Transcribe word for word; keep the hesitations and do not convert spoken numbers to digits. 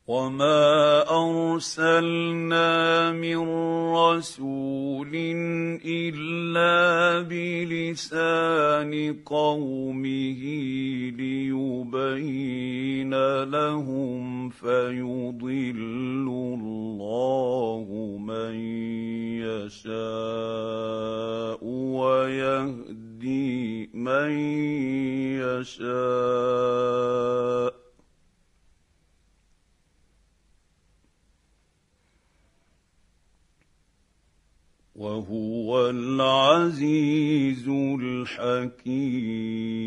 وما ارسلنا من رسول الا بلسان قومه ليبين لهم فيضل الله من يشاء ويهدي من يشاء وهو العزيز الحكيم.